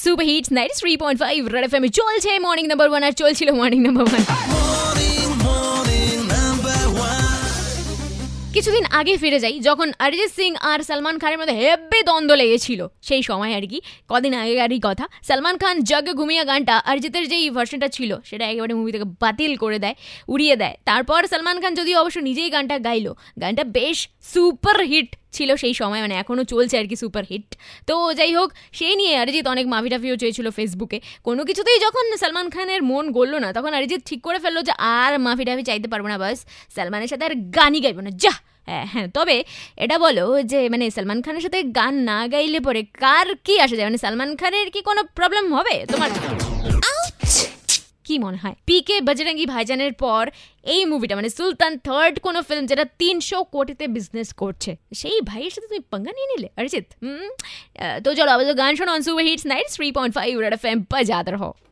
Super hits 93.5 Red FM চলছে morning number 1 আর চলছিল মর্নিং নাম্বার 1। কিছুদিন আগে ফিরে যাই যখন অরিজিৎ সিং আর সলমান খানের মধ্যে হেব্বি দ্বন্দ্ব লেগেছিল, সেই সময় আর কি, কদিন আগেকারই কথা। সলমান খান জগ ঘুমিয়া গানটা অরিজিতের যেই ভার্সনটা ছিল সেটা একেবারে মুভি থেকে বাতিল করে দেয়, উড়িয়ে দেয়। তারপর সলমান খান যদিও অবশ্য নিজেই গানটা গাইলো, গানটা বেশ সুপার হিট ছিল সেই সময়, মানে এখনও চলছে আর কি সুপার হিট। তো যাই হোক, সেই নিয়ে অরিজিৎ অনেক মাফিটাফিও চেয়েছিল ফেসবুকে। কোনো কিছুতেই যখন সলমান খানের মন গড়ল না, তখন অরিজিৎ ঠিক করে ফেললো যে আর মাফিটাফি চাইতে পারবো না, বাস সলমানের সাথে আর গানই গাইবো না, যা। হ্যাঁ, তবে এটা বলো যে মানে সলমান খানের সাথে গান না গাইলে পরে কার কি আসে যায়, মানে সলমান খানের কি কোনো প্রবলেম হবে তোমার কি মনে হয়? পিকে বজরঙ্গি ভাইজানের পর এই মুভিটা মানে সুলতান থার্ড কোনো ফিল্ম যেটা 300 কোটিতে বিজনেস করছে, সেই ভাইয়ের সাথে তুমি पंगा নিয়ে নিলে অরিজিৎ। তো চলো আবার গান শোনো on super hits 93.5 Red FM, বাজাতে রহো।